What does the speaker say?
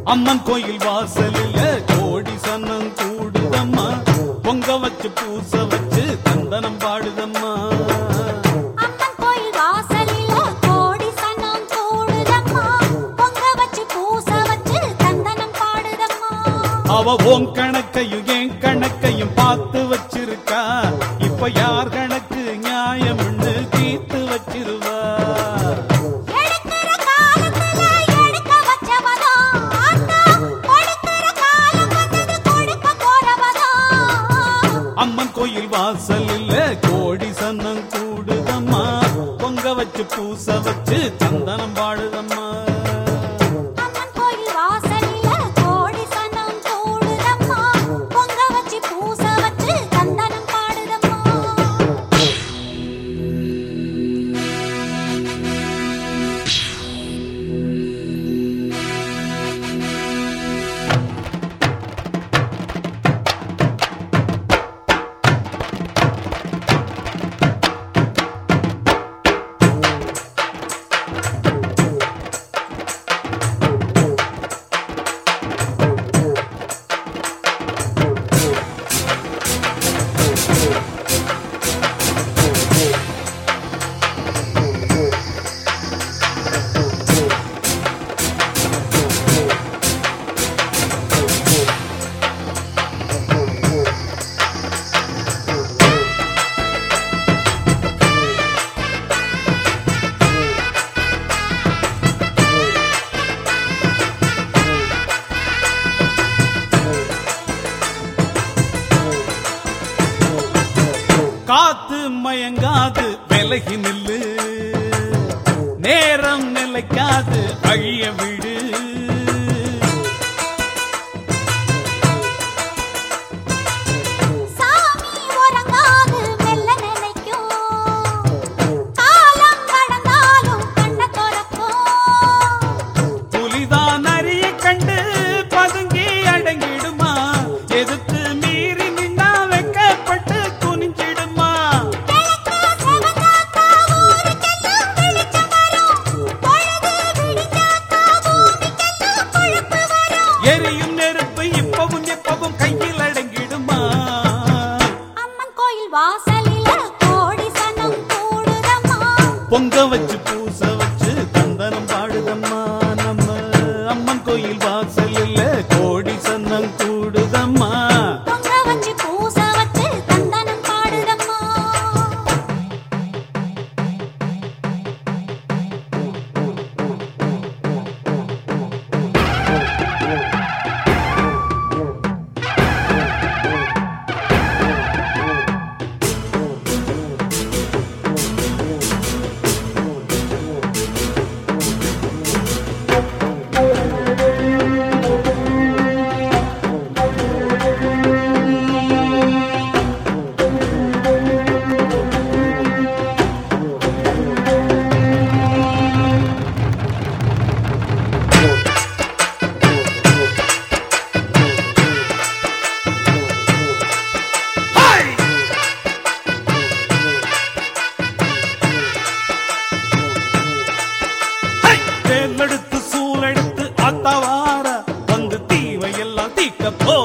அம்மன் கோயில் வாசலில் கோடி சன்னம் கூடுதம்மா, பொங்க வச்சு பூச வச்சு தந்தனம் பாடுதம்மா. அம்மன் கோயில் வாசலில் கோடி சன்னம் கூடுதம்மா, பொங்க வச்சு பூச வச்சு தந்தனம் பாடுதம்மா. அவ ஓம் கணக்கையும் என் கணக்கையும் பார்த்து வச்சிருக்கா, இப்ப யார் கணக்கு நியாயம்னு தீர்த்து வச்சிருவா. அம்மன் கோயில் வாசலில் கோடி சன்னம் கூடுதம்மா, பொங்க வச்சு பூச வச்சு சந்தனம் பாடுதம்மா. அம்மன் கோயில் வாசலில் கோடி சன்னம் கூடுதம்மா, பொங்க வச்சு பூச வச்சு சந்தனம் பாடுதம்மா. காத்து மயங்காது விலகி நில்லு, நேரம் நிலைக்காது அழிய விடு. சாமி உறங்காது மெல்ல நினைக்கும், காலம் கடந்தாலும் கண்ண திறக்கும். புலிதான் அரிய கண்டு பதுங்கி அடங்கிடுமா, எதுக்கு மீறி நின்னா வெக்கப்பட்டு குனிஞ்சிடுமா. கிழக்கு செவந்தாத்தா ஊருக்கெல்லாம் வெளிச்சம் வரும், பொழுது விடிஞ்சாத்தா பூமிக்கெல்லாம் கொழுப்பு வரும். எரியும் நெருப்பு இப்பவும் எப்பவும் கையில் அடங்கிடுமா. அம்மன் கோயில் வாசலில் கோடி சனம் கூடுதம்மா, பொங்க வச்சு பூச வச்சு தந்தனம் பாடுதம்மா. நம்ம அம்மன் கோயில் வாசலில் கோடி சன்னம் கூடுதம்மா. பொங்க வச்சு பூச வச்சு தந்தனம் பாடுதம்மா. தேர்ந்தெடுத்து சூழெடுத்து அத்தவார வந்து தீவையெல்லாம் தீக்க போ.